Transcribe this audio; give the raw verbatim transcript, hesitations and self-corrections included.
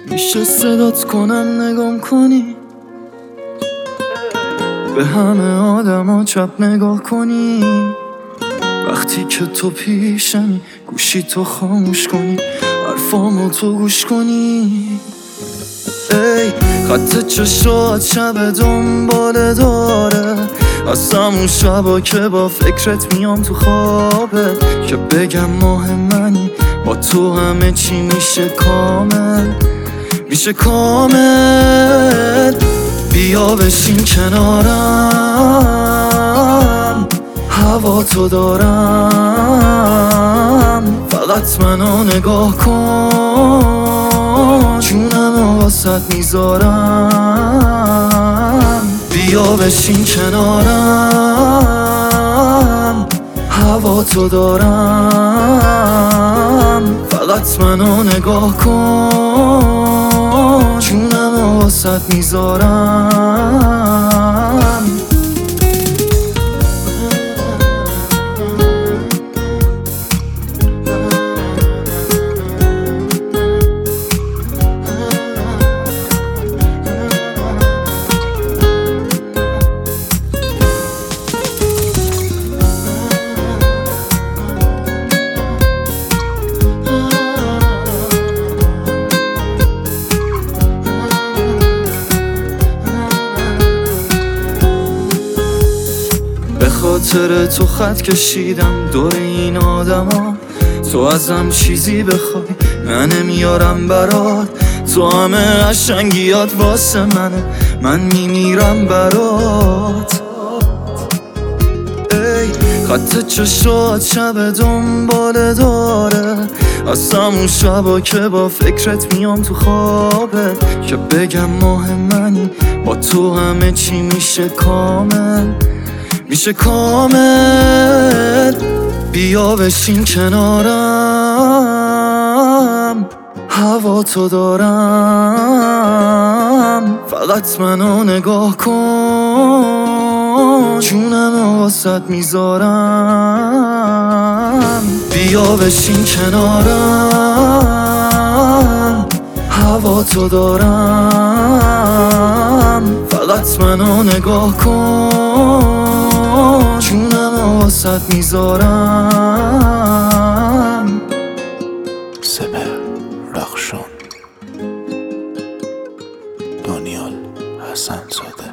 میشه صدات کنم نگام کنی، به همه آدم ها چپ نگاه کنی. وقتی که تو پیشمی گوشی تو خاموش کنی، حرفامو تو گوش کنی. ای خط چشات شب دنباله داره، از همون شبا که با فکرت میام تو خوابت، که بگم ماه منی با تو همه چی میشه کامل، میشه کامل. بیا بشین کنارم، هوا تو دارم، فقط منو نگاه کن، جونم واسط میذارم. بیا بشین کنارم، هوا تو دارم، فقط منو نگاه کن، جونم واسط میذارم. به خاطر تو خط کشیدم دور این آدما، تو ازم چیزی بخوای من نمیارم برات، تو همه قشنگیات واسه منه، من میمیرم برات. ای خط چشات شب دنباله داره، از همون شبا که با فکرت میام تو خوابت، که بگم ماه منی با تو همه چی میشه کامل، میشه کامل. بیا بشین کنارم، هوا تو دارم، فقط منو نگاه کن، جونم واسط میذارم. بیا بشین کنارم، هوا تو دارم، فقط منو نگاه کن، جونم واسط میذارم. سپر رخشان، دانیال حسن زاده.